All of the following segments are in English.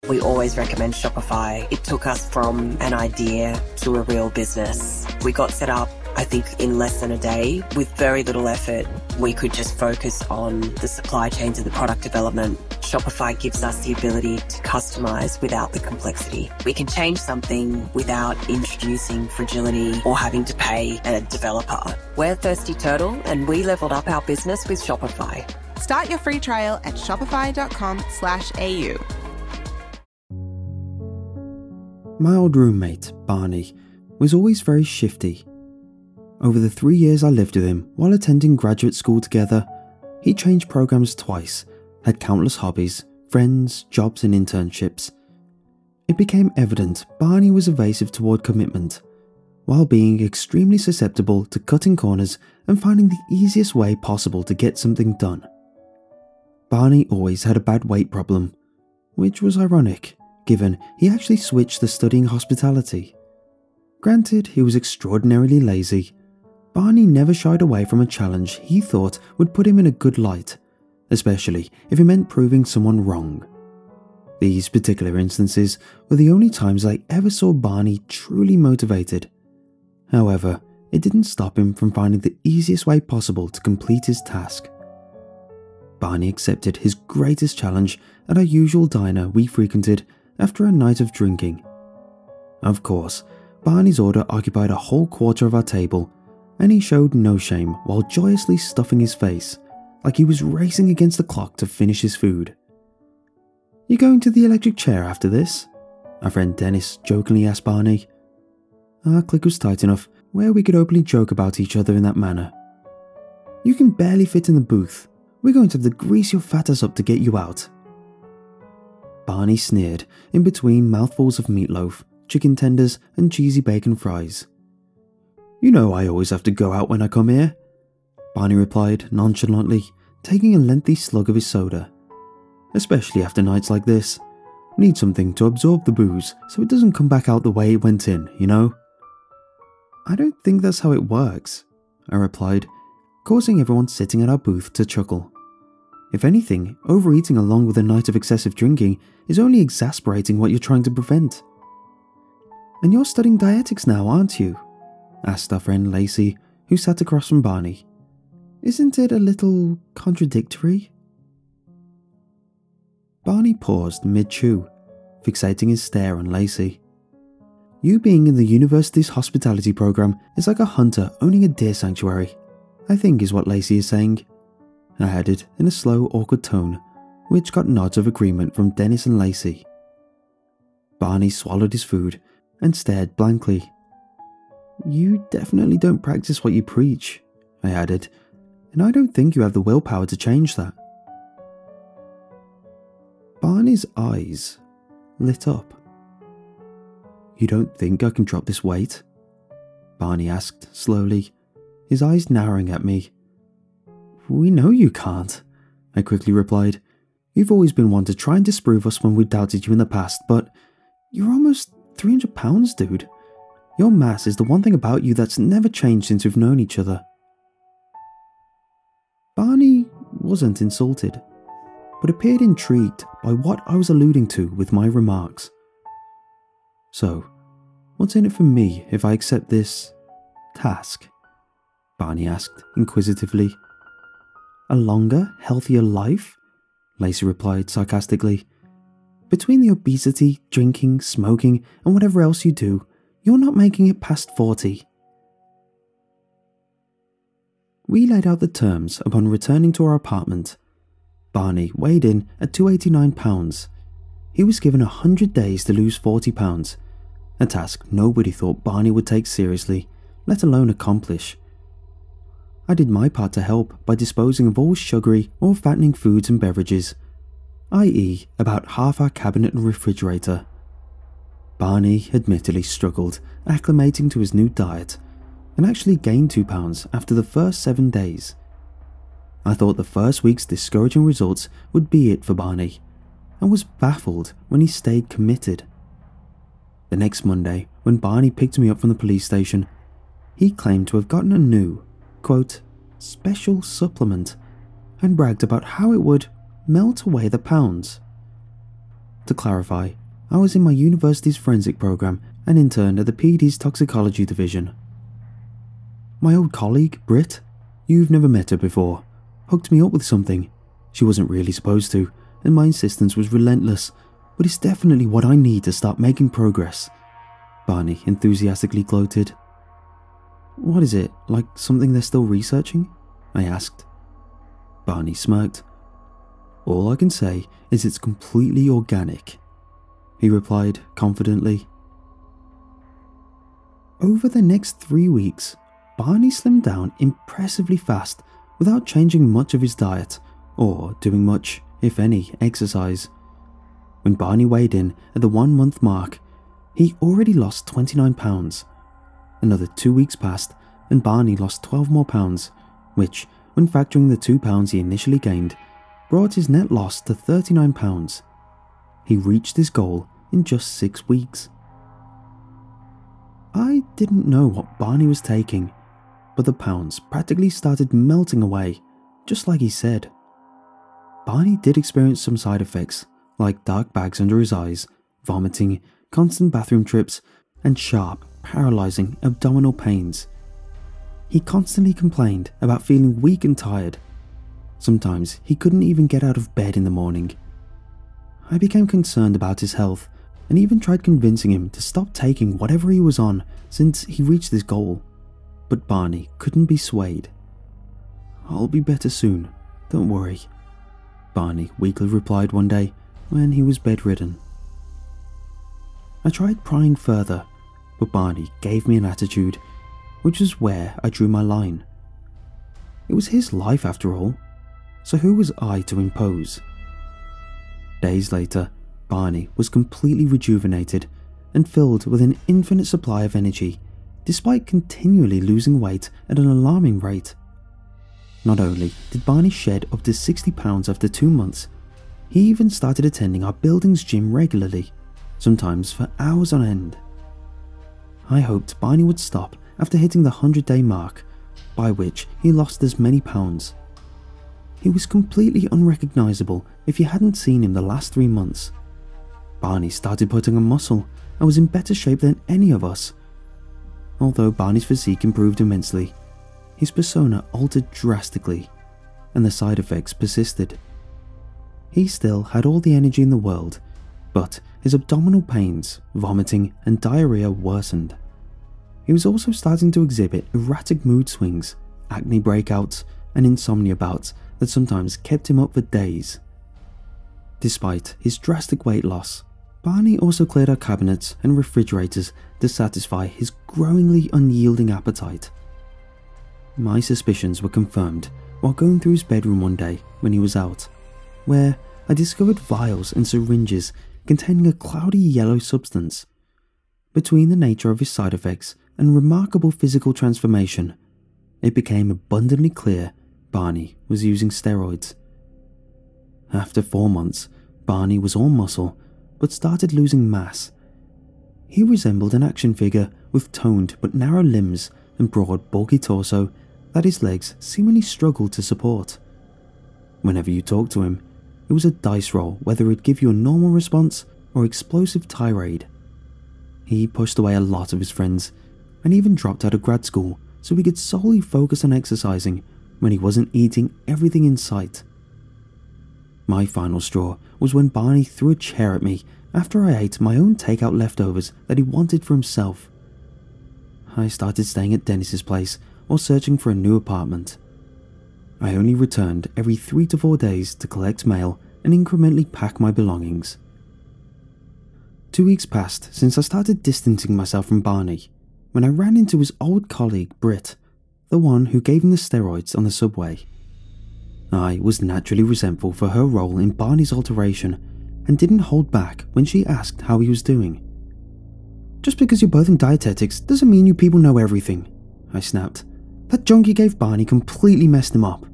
We always recommend Shopify. It took us from an idea to a real business. We got set up, I think, in less than a day with very little effort. We could just focus on the supply chains and the product development. Shopify gives us the ability to customize without the complexity. We can change something without introducing fragility or having to pay a developer. We're Thirsty Turtle, and we leveled up our business with Shopify. Start your free trial at shopify.com/au. My old roommate, Barney, was always very shifty. Over the 3 years I lived with him while attending graduate school together, he changed programs twice, had countless hobbies, friends, jobs and internships. It became evident Barney was evasive toward commitment, while being extremely susceptible to cutting corners and finding the easiest way possible to get something done. Barney always had a bad weight problem, which was ironic, given he actually switched to studying hospitality. Granted, he was extraordinarily lazy. Barney never shied away from a challenge he thought would put him in a good light, especially if it meant proving someone wrong. These particular instances were the only times I ever saw Barney truly motivated. However, it didn't stop him from finding the easiest way possible to complete his task. Barney accepted his greatest challenge at our usual diner we frequented after a night of drinking. Of course, Barney's order occupied a whole quarter of our table, and he showed no shame while joyously stuffing his face, like he was racing against the clock to finish his food. "You going to the electric chair after this?" our friend Dennis jokingly asked Barney. Our clique was tight enough where we could openly joke about each other in that manner. "You can barely fit in the booth. We're going to have to grease your fat ass up to get you out." Barney sneered in between mouthfuls of meatloaf, chicken tenders and cheesy bacon fries. "You know I always have to go out when I come here," Barney replied nonchalantly, taking a lengthy slug of his soda. "Especially after nights like this. Need something to absorb the booze so it doesn't come back out the way it went in, you know?" "I don't think that's how it works," I replied, causing everyone sitting at our booth to chuckle. If anything, overeating along with a night of excessive drinking is only exasperating what you're trying to prevent. "And you're studying dietetics now, aren't you?" asked our friend Lacey, who sat across from Barney. "Isn't it a little contradictory?" Barney paused mid-chew, fixating his stare on Lacey. "You being in the university's hospitality program is like a hunter owning a deer sanctuary, I think is what Lacey is saying," I added in a slow, awkward tone, which got nods of agreement from Dennis and Lacey. Barney swallowed his food and stared blankly. "You definitely don't practice what you preach," I added, "and I don't think you have the willpower to change that." Barney's eyes lit up. "You don't think I can drop this weight?" Barney asked slowly, his eyes narrowing at me. "We know you can't," I quickly replied. "You've always been one to try and disprove us when we doubted you in the past, but you're almost 300 pounds, dude. Your mass is the one thing about you that's never changed since we've known each other." Barney wasn't insulted, but appeared intrigued by what I was alluding to with my remarks. "So, what's in it for me if I accept this task?" Barney asked inquisitively. "A longer, healthier life?" Lacey replied sarcastically. "Between the obesity, drinking, smoking, and whatever else you do, you're not making it past 40. We laid out the terms upon returning to our apartment. Barney weighed in at 289 pounds. He was given 100 days to lose 40 pounds, a task nobody thought Barney would take seriously, let alone accomplish. I did my part to help by disposing of all sugary or fattening foods and beverages, i.e. about half our cabinet and refrigerator. Barney admittedly struggled acclimating to his new diet and actually gained 2 pounds after the first 7 days. I thought the first week's discouraging results would be it for Barney, and was baffled when he stayed committed. The next Monday, when Barney picked me up from the police station, he claimed to have gotten a new, quote, special supplement, and bragged about how it would melt away the pounds. To clarify, I was in my university's forensic program and interned at the PD's toxicology division. My old colleague, Britt, you've never met her before, hooked me up with something. She wasn't really supposed to, and my insistence was relentless, but it's definitely what I need to start making progress. Barney enthusiastically gloated. What is it, like something they're still researching? I asked. Barney smirked. All I can say is it's completely organic, he replied confidently. Over the next 3 weeks, Barney slimmed down impressively fast without changing much of his diet or doing much, if any, exercise. When Barney weighed in at the 1 month mark, he already lost 29 pounds. Another 2 weeks passed and Barney lost 12 more pounds, which, when factoring the 2 pounds he initially gained, brought his net loss to 39 pounds. He reached his goal in just 6 weeks. I didn't know what Barney was taking, but the pounds practically started melting away, just like he said. Barney did experience some side effects, like dark bags under his eyes, vomiting, constant bathroom trips, and sharp, paralyzing abdominal pains. He constantly complained about feeling weak and tired. Sometimes he couldn't even get out of bed in the morning. I became concerned about his health and even tried convincing him to stop taking whatever he was on since he reached his goal. But Barney couldn't be swayed. I'll be better soon, don't worry, Barney weakly replied one day when he was bedridden. I tried prying further, but Barney gave me an attitude, which is where I drew my line. It was his life after all, so who was I to impose? Days later, Barney was completely rejuvenated and filled with an infinite supply of energy, despite continually losing weight at an alarming rate. Not only did Barney shed up to 60 pounds after 2 months, he even started attending our building's gym regularly, sometimes for hours on end. I hoped Barney would stop after hitting the 100-day mark, by which he lost as many pounds. He was completely unrecognizable if you hadn't seen him the last 3 months. Barney started putting on muscle and was in better shape than any of us. Although Barney's physique improved immensely, his persona altered drastically, and the side effects persisted. He still had all the energy in the world, but his abdominal pains, vomiting, and diarrhea worsened. He was also starting to exhibit erratic mood swings, acne breakouts, and insomnia bouts that sometimes kept him up for days. Despite his drastic weight loss, Barney also cleared our cabinets and refrigerators to satisfy his growingly unyielding appetite. My suspicions were confirmed while going through his bedroom one day when he was out, where I discovered vials and syringes containing a cloudy yellow substance. Between the nature of his side effects and remarkable physical transformation, it became abundantly clear Barney was using steroids. After 4 months, Barney was all muscle, but started losing mass. He resembled an action figure with toned but narrow limbs and broad, bulky torso that his legs seemingly struggled to support. Whenever you talked to him, it was a dice roll whether he'd give you a normal response or explosive tirade. He pushed away a lot of his friends and even dropped out of grad school so he could solely focus on exercising when he wasn't eating everything in sight. My final straw was when Barney threw a chair at me after I ate my own takeout leftovers that he wanted for himself. I started staying at Dennis's place or searching for a new apartment. I only returned every 3 to 4 days to collect mail and incrementally pack my belongings. 2 weeks passed since I started distancing myself from Barney, when I ran into his old colleague Britt, the one who gave him the steroids on the subway. I was naturally resentful for her role in Barney's alteration and didn't hold back when she asked how he was doing. Just because you're both in dietetics doesn't mean you people know everything, I snapped. That junk you gave Barney completely messed him up.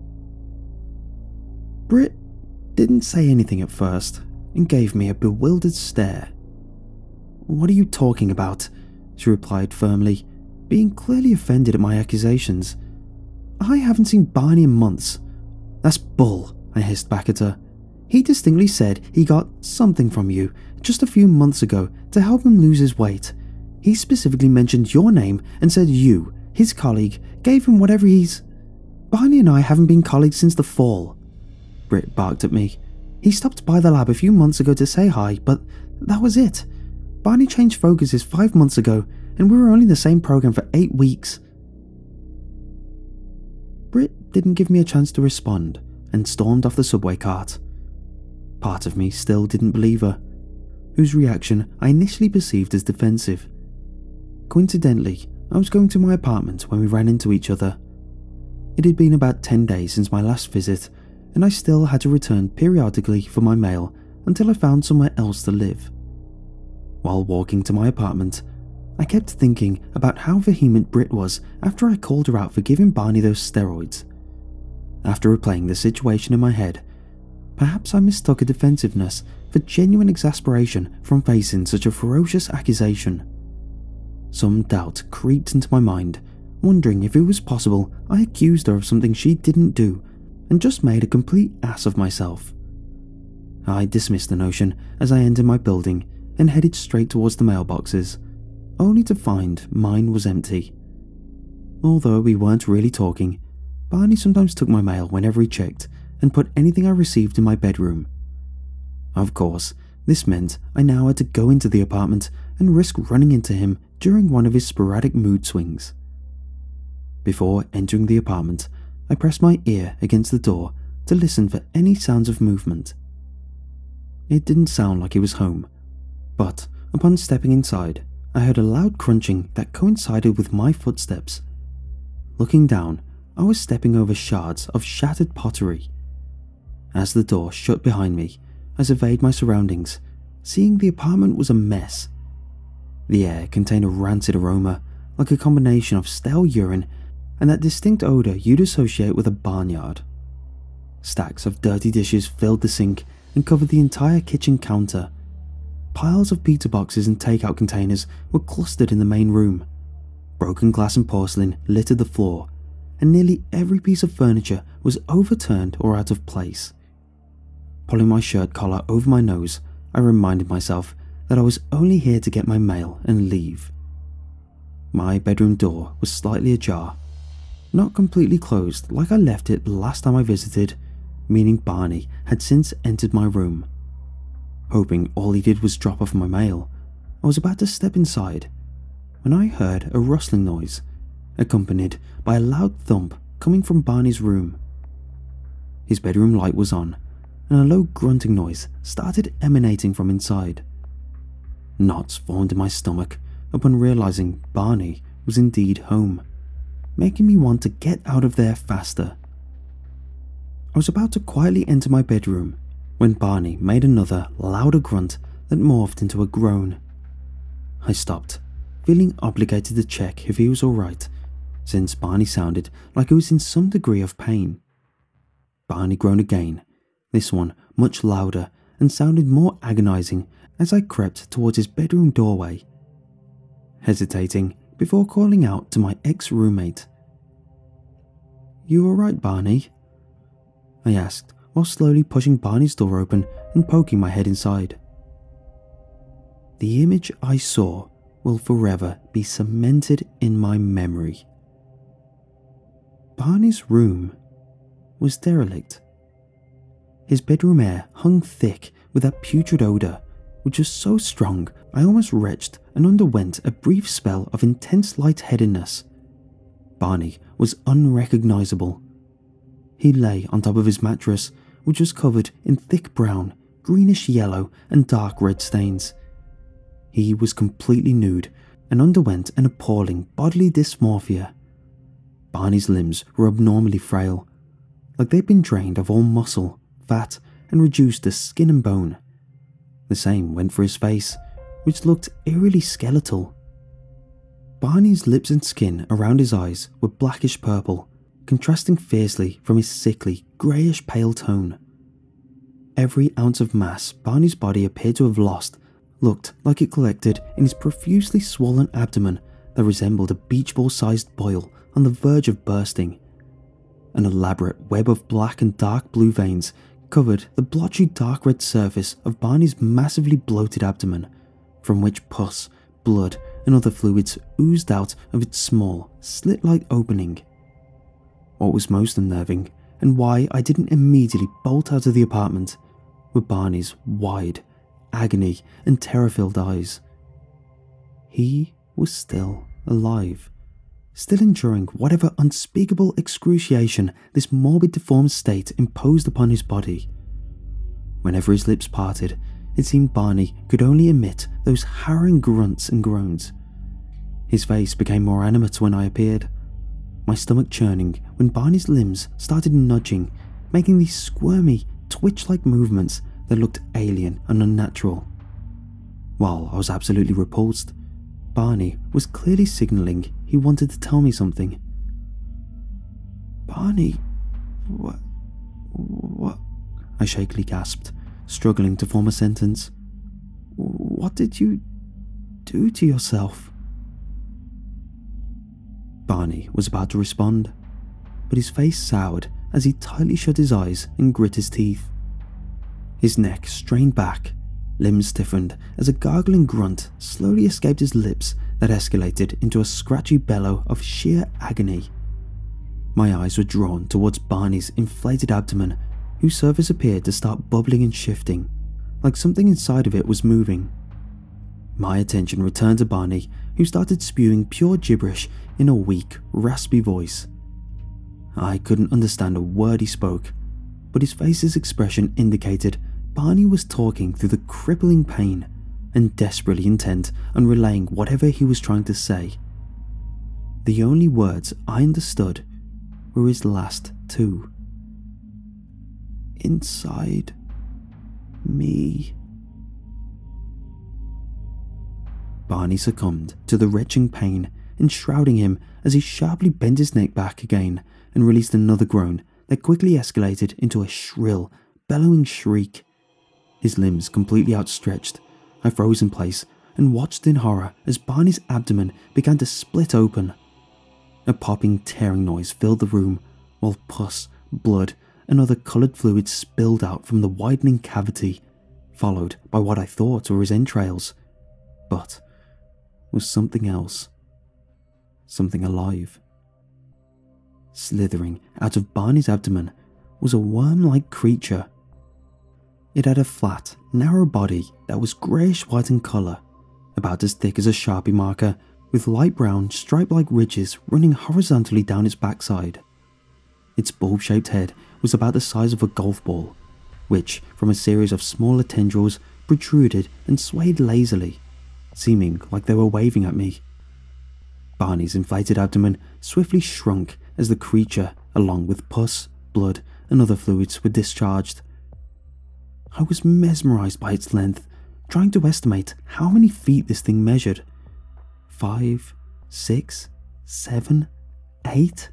Britt didn't say anything at first and gave me a bewildered stare. What are you talking about? She replied firmly, being clearly offended at my accusations. I haven't seen Barney in months. That's bull, I hissed back at her. He distinctly said he got something from you just a few months ago to help him lose his weight. He specifically mentioned your name and said you, his colleague, gave him whatever he's... Barney and I haven't been colleagues since the fall. Britt barked at me. He stopped by the lab a few months ago to say hi, but that was it. Barney changed focuses 5 months ago, and we were only in the same program for 8 weeks. Britt didn't give me a chance to respond and stormed off the subway cart. Part of me still didn't believe her, whose reaction I initially perceived as defensive. Coincidentally, I was going to my apartment when we ran into each other. It had been about 10 days since my last visit, and I still had to return periodically for my mail until I found somewhere else to live. While walking to my apartment, I kept thinking about how vehement Britt was after I called her out for giving Barney those steroids. After replaying the situation in my head, perhaps I mistook a defensiveness for genuine exasperation from facing such a ferocious accusation. Some doubt creeped into my mind, wondering if it was possible I accused her of something she didn't do and just made a complete ass of myself. I dismissed the notion as I entered my building and headed straight towards the mailboxes, only to find mine was empty. Although we weren't really talking, Barney sometimes took my mail whenever he checked and put anything I received in my bedroom. Of course, this meant I now had to go into the apartment and risk running into him during one of his sporadic mood swings. Before entering the apartment, I pressed my ear against the door to listen for any sounds of movement. It didn't sound like he was home, but upon stepping inside, I heard a loud crunching that coincided with my footsteps. Looking down, I was stepping over shards of shattered pottery. As the door shut behind me, I surveyed my surroundings, seeing the apartment was a mess. The air contained a rancid aroma, like a combination of stale urine and that distinct odour you'd associate with a barnyard. Stacks of dirty dishes filled the sink and covered the entire kitchen counter. Piles of pizza boxes and takeout containers were clustered in the main room. Broken glass and porcelain littered the floor, and nearly every piece of furniture was overturned or out of place. Pulling my shirt collar over my nose, I reminded myself that I was only here to get my mail and leave. My bedroom door was slightly ajar, not completely closed like I left it the last time I visited, meaning Barney had since entered my room. Hoping all he did was drop off my mail, I was about to step inside when I heard a rustling noise, accompanied by a loud thump coming from Barney's room. His bedroom light was on, and a low grunting noise started emanating from inside. Knots formed in my stomach upon realizing Barney was indeed home, making me want to get out of there faster. I was about to quietly enter my bedroom when Barney made another louder grunt that morphed into a groan. I stopped, feeling obligated to check if he was alright, since Barney sounded like he was in some degree of pain. Barney groaned again, this one much louder and sounded more agonizing as I crept towards his bedroom doorway, hesitating before calling out to my ex-roommate. "You alright, Barney?" I asked while slowly pushing Barney's door open and poking my head inside. The image I saw will forever be cemented in my memory. Barney's room was derelict. His bedroom air hung thick with that putrid odour, which was so strong I almost retched and underwent a brief spell of intense lightheadedness. Barney was unrecognisable. He lay on top of his mattress, which was covered in thick brown, greenish yellow and dark red stains. He was completely nude and underwent an appalling bodily dysmorphia. Barney's limbs were abnormally frail, like they'd been drained of all muscle, fat, and reduced to skin and bone. The same went for his face, which looked eerily skeletal. Barney's lips and skin around his eyes were blackish purple, contrasting fiercely from his sickly, greyish pale tone. Every ounce of mass Barney's body appeared to have lost looked like it collected in his profusely swollen abdomen that resembled a beach ball-sized boil on the verge of bursting. An elaborate web of black and dark blue veins covered the blotchy dark red surface of Barney's massively bloated abdomen, from which pus, blood, and other fluids oozed out of its small, slit-like opening. What was most unnerving, and why I didn't immediately bolt out of the apartment, were Barney's wide, agony and terror-filled eyes. He was still alive, still enduring whatever unspeakable excruciation this morbid deformed state imposed upon his body. Whenever his lips parted, it seemed Barney could only emit those harrowing grunts and groans. His face became more animate when I appeared, my stomach churning when Barney's limbs started nudging, making these squirmy, twitch-like movements that looked alien and unnatural. While I was absolutely repulsed, Barney was clearly signalling he wanted to tell me something. "Barney, what? I shakily gasped, struggling to form a sentence. "What did you do to yourself?" Barney was about to respond, but his face soured as he tightly shut his eyes and grit his teeth. His neck strained back, limbs stiffened as a gargling grunt slowly escaped his lips that escalated into a scratchy bellow of sheer agony. My eyes were drawn towards Barney's inflated abdomen, whose surface appeared to start bubbling and shifting, like something inside of it was moving. My attention returned to Barney, who started spewing pure gibberish in a weak, raspy voice. I couldn't understand a word he spoke, but his face's expression indicated Barney was talking through the crippling pain and desperately intent on relaying whatever he was trying to say. The only words I understood were his last two. "Inside me." Barney succumbed to the retching pain enshrouding him as he sharply bent his neck back again and released another groan that quickly escalated into a shrill, bellowing shriek. His limbs completely outstretched, I froze in place and watched in horror as Barney's abdomen began to split open. A popping, tearing noise filled the room, while pus, blood, and other coloured fluids spilled out from the widening cavity, followed by what I thought were his entrails, but was something else. Something alive. Slithering out of Barney's abdomen was a worm-like creature. It had a flat, narrow body that was greyish-white in colour, about as thick as a Sharpie marker, with light brown, stripe-like ridges running horizontally down its backside. Its bulb-shaped head was about the size of a golf ball, which, from a series of smaller tendrils, protruded and swayed lazily, seeming like they were waving at me. Barney's inflated abdomen swiftly shrunk as the creature, along with pus, blood, and other fluids, were discharged. I was mesmerised by its length, trying to estimate how many feet this thing measured. 5, 6, 7, 8?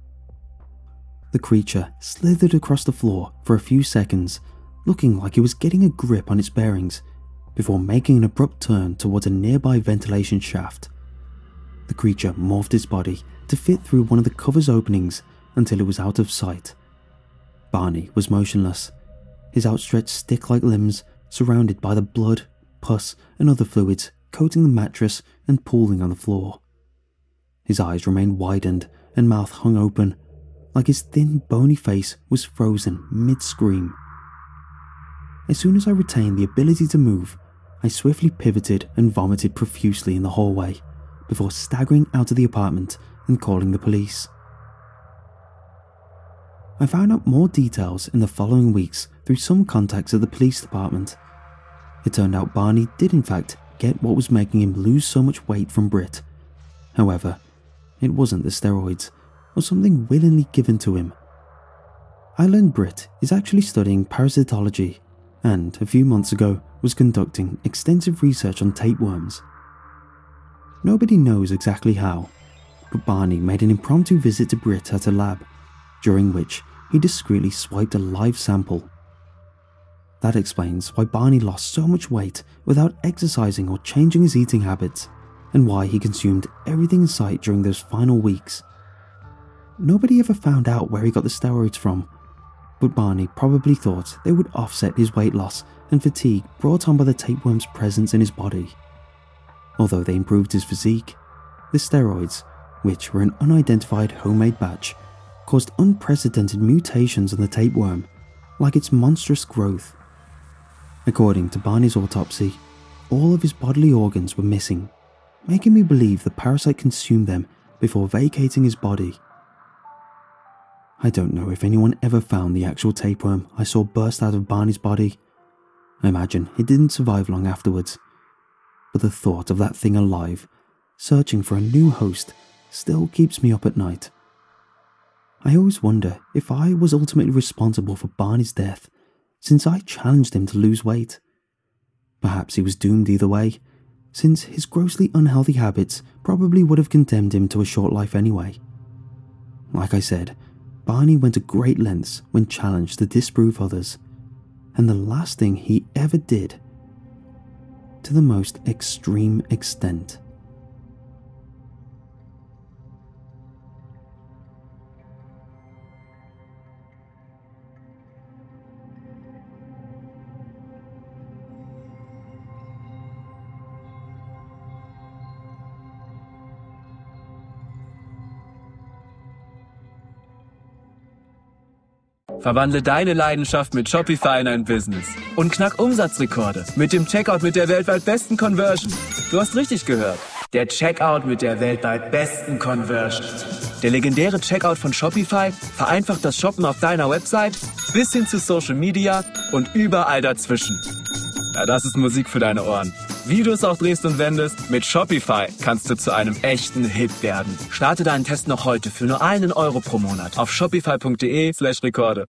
The creature slithered across the floor for a few seconds, looking like it was getting a grip on its bearings, before making an abrupt turn towards a nearby ventilation shaft. The creature morphed its body to fit through one of the cover's openings until it was out of sight. Barney was motionless, his outstretched stick-like limbs surrounded by the blood, pus, and other fluids coating the mattress and pooling on the floor. His eyes remained widened and mouth hung open, like his thin, bony face was frozen mid-scream. As soon as I retained the ability to move, I swiftly pivoted and vomited profusely in the hallway, before staggering out of the apartment and calling the police. I found out more details in the following weeks through some contacts at the police department. It turned out Barney did in fact get what was making him lose so much weight from Brit. However, it wasn't the steroids, or something willingly given to him. I learned Brit is actually studying parasitology, and a few months ago was conducting extensive research on tapeworms. Nobody knows exactly how, but Barney made an impromptu visit to Brit at a lab, during which he discreetly swiped a live sample. That explains why Barney lost so much weight without exercising or changing his eating habits, and why he consumed everything in sight during those final weeks. Nobody ever found out where he got the steroids from, but Barney probably thought they would offset his weight loss and fatigue brought on by the tapeworm's presence in his body. Although they improved his physique, the steroids, which were an unidentified homemade batch, caused unprecedented mutations on the tapeworm, like its monstrous growth. According to Barney's autopsy, all of his bodily organs were missing, making me believe the parasite consumed them before vacating his body. I don't know if anyone ever found the actual tapeworm I saw burst out of Barney's body. I imagine it didn't survive long afterwards, but the thought of that thing alive, searching for a new host, still keeps me up at night. I always wonder if I was ultimately responsible for Barney's death, since I challenged him to lose weight. Perhaps he was doomed either way, since his grossly unhealthy habits probably would have condemned him to a short life anyway. Like I said, Barney went to great lengths when challenged to disprove others, and the last thing he ever did, to the most extreme extent. Verwandle deine Leidenschaft mit Shopify in ein Business und knack Umsatzrekorde mit dem Checkout mit der weltweit besten Conversion. Du hast richtig gehört. Der Checkout mit der weltweit besten Conversion. Der legendäre Checkout von Shopify vereinfacht das Shoppen auf deiner Website bis hin zu Social Media und überall dazwischen. Ja, das ist Musik für deine Ohren. Wie du es auch drehst und wendest, mit Shopify kannst du zu einem echten Hit werden. Starte deinen Test noch heute für nur €1 pro Monat auf shopify.de/Rekorde.